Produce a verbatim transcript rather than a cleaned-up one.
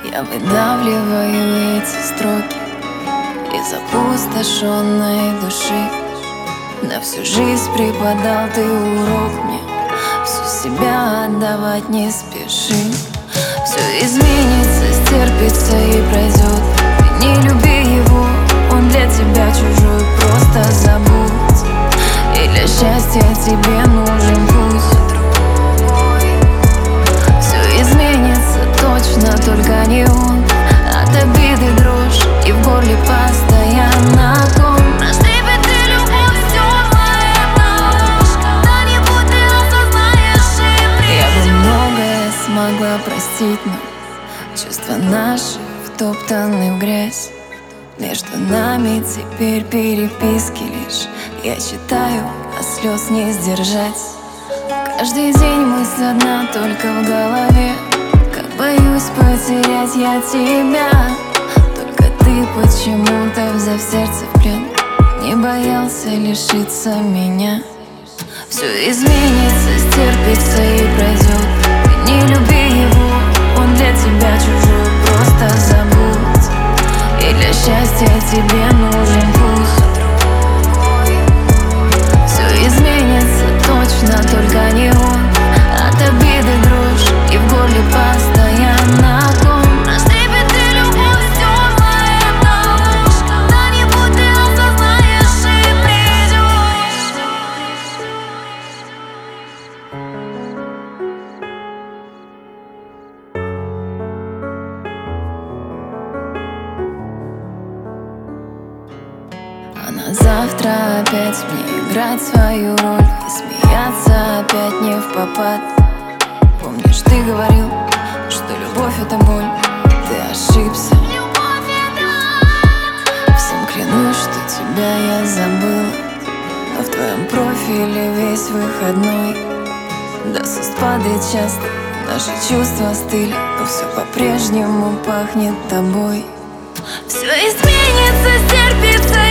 Я выдавливаю эти строки из опустошенной души. На всю жизнь преподал ты урок мне, всю себя отдавать не спеши. Все изменится, стерпится и пройдет. Ты не люби его, он для тебя чужой, просто забудь. И для счастья тебе нужен путь. Все изменится точно, только не он. От обиды дрожь и в горле постоянно ком. Растопит ты любовь, темная ночь, когда-нибудь ты осознаешь и придешь. Я бы многое смогла простить, но чувства наши втоптаны в грязь. Между нами теперь переписки лишь я читаю, а слез не сдержать. Каждый день мысль одна только в голове. Как боюсь потерять я тебя. Только ты почему-то, взяв сердце в плен, не боялся лишиться меня. Все изменится, стерпится и пройдет. Ты не люби его, он для тебя чужой, просто забудь. И для счастья тебе нужен путь. Все изменится точно, только не он. От обиды дрожь и в горле постоянно ком. Растопит ты любовь, темная ночь, когда-нибудь ты осознаешь и придешь. А на завтра опять мне играть свою роль и смеяться опять не впопад. Помнишь, ты говорил, что любовь — это боль. Ты ошибся. Любовь это ад. Всем клянусь, что тебя я забыла, но в твоем профиле весь выходной. До с уст падает часто, наши чувства остыли, но все по-прежнему пахнет тобой. Все изменится, стерпится